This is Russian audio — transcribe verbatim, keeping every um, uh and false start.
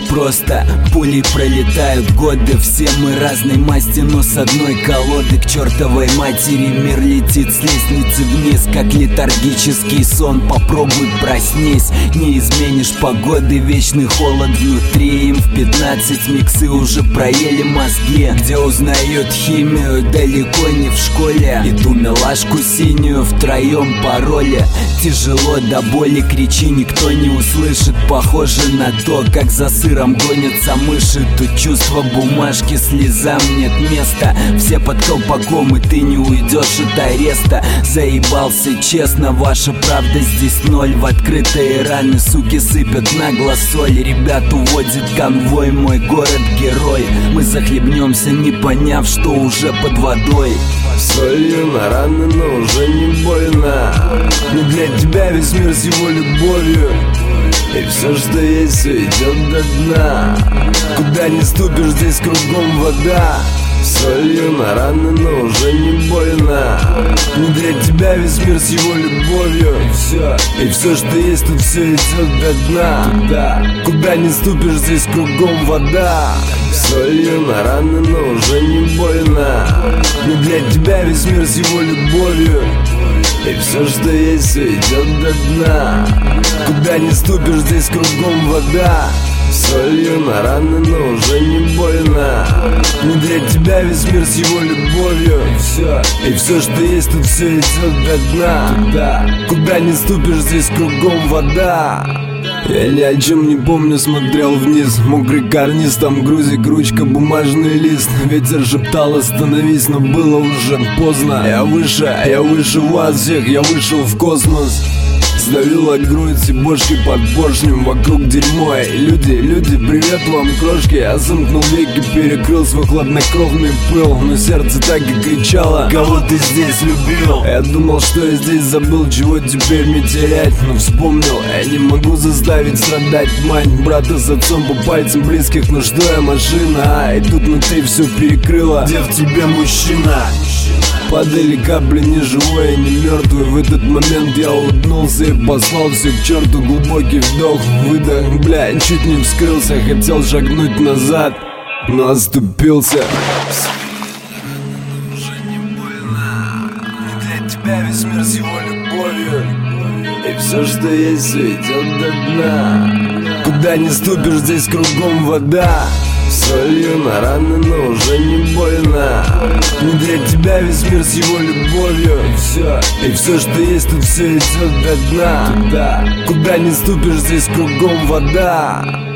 просто. Пулей пролетают годы, все мы разной масти, но с одной колоды. К чертовой матери мир летит с лестницы вниз, как летаргический сон. Попробуй проснись, не изменишь погоды, вечный холод внутри. Им в пятнадцать миксы уже проели мозги, где узнают химию далеко не в школе. И ту милашку синюю втроем пароли. Тяжело до боли, кричи, никто не услышит. Похоже на то, как за сыром гонятся мыши. Тут чувство бумажки, слезам нет места. Все под колпаком, и ты не уйдешь от ареста. Заебался, честно, ваша правда здесь ноль. В открытые раны суки сыпят нагло соль. Ребят уводит конвой, мой город-герой. Мы захлебнемся, не поняв, что уже под водой. Солью на раны, но уже не больно. Но для тебя весь мир с его любовью. И все, что есть, все идет до дна. Куда не ступишь, здесь кругом вода. Солью на раны, но уже не больно. Но для тебя весь мир с его любовью. И все, и все, что есть, тут все идет до дна. Туда, куда не ступишь, здесь кругом вода. Солью на раны, но уже не больно. Но для тебя весь мир с его любовью. И все, что есть, все идет до дна. Куда не ступишь, здесь кругом вода. Солью на раны, но уже не больно. Но для тебя весь мир с его любовью. И все, и все, что есть, тут все идет до дна. Туда, куда не ступишь, здесь кругом вода. Я ни о чем не помню, смотрел вниз. Мокрый карниз, там грузик, ручка, бумажный лист. Ветер шептал остановись, но было уже поздно. Я выше, я выше вас всех, я вышел в космос. Сдавила грудь и бошки под поршнем, вокруг дерьмо. И люди, люди, привет вам, крошки. Я замкнул веки, перекрыл свой хладнокровный пыл. Но сердце так и кричало: кого ты здесь любил? Я думал, что я здесь забыл, чего теперь мне терять. Но вспомнил, я не могу заставить страдать мать, брата с отцом по пальцам близких. Ну что я, машина, а? И тут внутри все перекрыло. Где в тебе мужчина? Падали капли, не живой и не мертвый. В этот момент я улыбнулся и послал все к черту. Глубокий вдох, выдох, бля, чуть не вскрылся. Хотел шагнуть назад, но оступился. Уже не больно. Для тебя весь мир с его любовью. И все, что есть, все идет до дна. Куда не ступишь, здесь кругом вода. Солью на раны, но уже не больно. Но для тебя весь мир с его любовью. И все, и все, что есть, тут все идет до дна. Туда, куда не ступишь, здесь кругом вода.